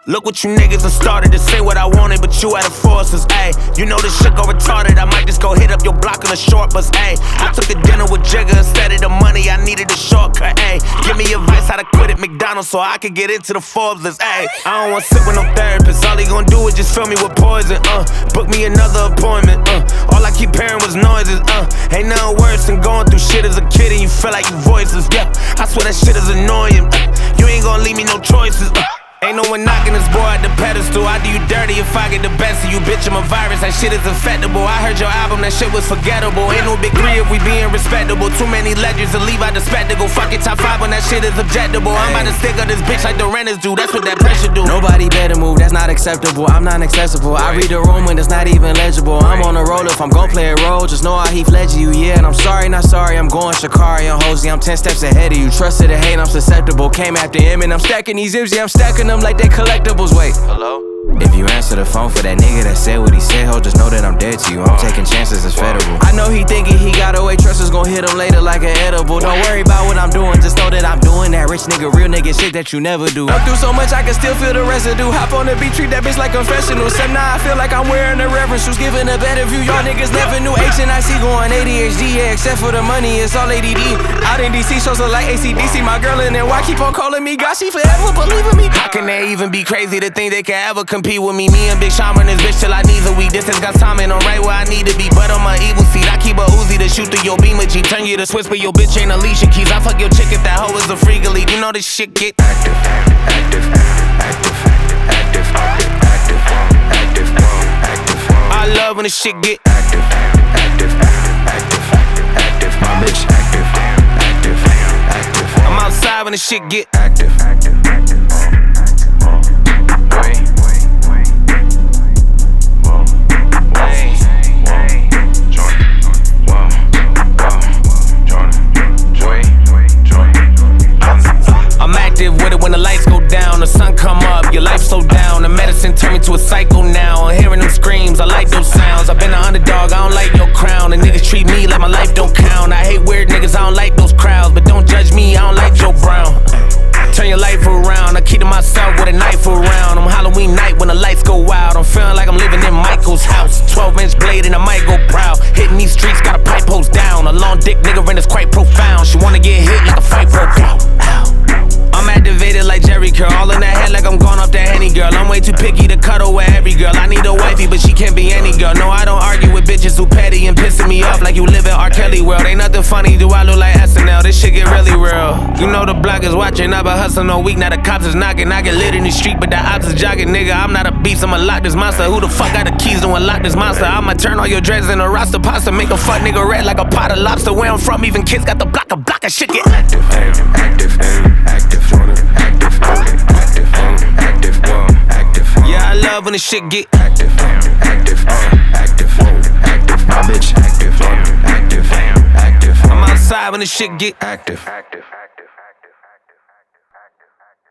Look what you niggas have started to say what I wanted, but you had to force us, ayy. You know this shit go retarded, I might just go hit up your block on a short bus, ayy. I took a dinner with Jigga instead of the money, I needed a shortcut, ayy. Give me advice how to quit at McDonald's so I could get into the Forbes list, ayy. I don't wanna sit with no therapist, all he gon' do is just fill me with poison, book me another appointment, all I keep hearing was noises, ain't nothing worse than going through shit as a kid and you feel like you voiceless, yeah. I swear that shit is annoying, you ain't gon' leave me no choices, Ain't no one knocking this boy at the pedestal. I do you dirty if I get the best of you, bitch. I'm a virus, that shit is infectable. I heard your album, that shit was forgettable. Ain't no big three if we being respectable. Too many legends to leave out the spectacle. Fuck it, top 5 when that shit is objectable. I'm about to stick up this bitch like the renters do. That's what that pressure do. Nobody better move, that's not acceptable. I'm not accessible. I read the room when it's not even legible. I'm on a roll if I'm gon' play a role. Just know I Heath Ledger you, yeah. And I'm sorry, not sorry. I'm going Shakari and Hosey. I'm 10 steps ahead of you. Trusted or hate, I'm susceptible. Came after him and I'm stacking these zips, yeah. I'm stacking them like they collectibles. Wait, hello? If you answer the phone for that nigga that said what he said, ho, just know that I'm dead to you. I'm taking chances, it's federal. I know he thinking he got away, trust is gon' hit him later like an edible. Don't worry about what I'm doing, just know that I'm doing that rich nigga, real nigga shit that you never do. I'm through so much I can still feel the residue. Hop on the beat, treat that bitch like confessional. Some now I feel like I'm wearing the reverence shoes, giving a better view. Y'all niggas never knew H and IC going ADHD, yeah, except for the money, it's all ADD. Out in DC, shows look like ACDC. My girl in NY keep on calling me God, she forever believing me. How can they even be crazy to think they can ever compete with me? Me and Big Sean run this bitch till I knees are weak. Distance got time and I'm right where I need to be. But on my evil seat, I keep a Uzi to shoot through your beam of G. Turn you to Swiss, but your bitch ain't Alicia Keys. I fuck your chick if that hoe is a freak elite. You know this shit get active, active, active, active, active, active, active. I love when this shit get active, active, active, active. My bitch active, active, active. I'm outside when this shit get active, active, active. I'm active with it when the lights go down, the sun come up, your life so down. The medicine turned me to a psycho now. I'm hearing them screams, I like those sounds. I've been an underdog, I don't like your crown. The niggas treat me like my life don't count. I hate weird niggas, I don't like those crowds. But don't judge me, I don't like Joe Brown. Turn your life around, I keep to myself with a knife around. I'm Halloween night when the lights go wild. I'm feeling like I'm living in Michael's house. 12-inch blade and I might go proud. Hitting these streets, got a pipe hose down. A long dick nigga and it's quite profound. She wanna get hit like a fight broke out. I'm activated like Jerry Curl, all in that head like I'm gone off that Henny girl. I'm way too picky to cuddle with every girl. I need a wifey, but she can't be any girl. No, I don't argue with bitches who petty and pissing me off like you live in R. Kelly world. Ain't nothing funny, do I look like SNL? This shit get really real. You know the block is watching, I've been hustling all week. Now the cops is knocking, I get lit in the street, but the ops is jogging. Nigga, I'm not a beast, I'ma lock this monster. Who the fuck got the keys to unlock this monster? I'ma turn all your dreads into roster pasta, make a fuck nigga red like a pot of lobster. Where I'm from, even kids got the block of shit get active, active, active, active. Active, active, active. Yeah, I love when the shit get active, active, active, active. My bitch active, active, active. I'm outside when the shit get active.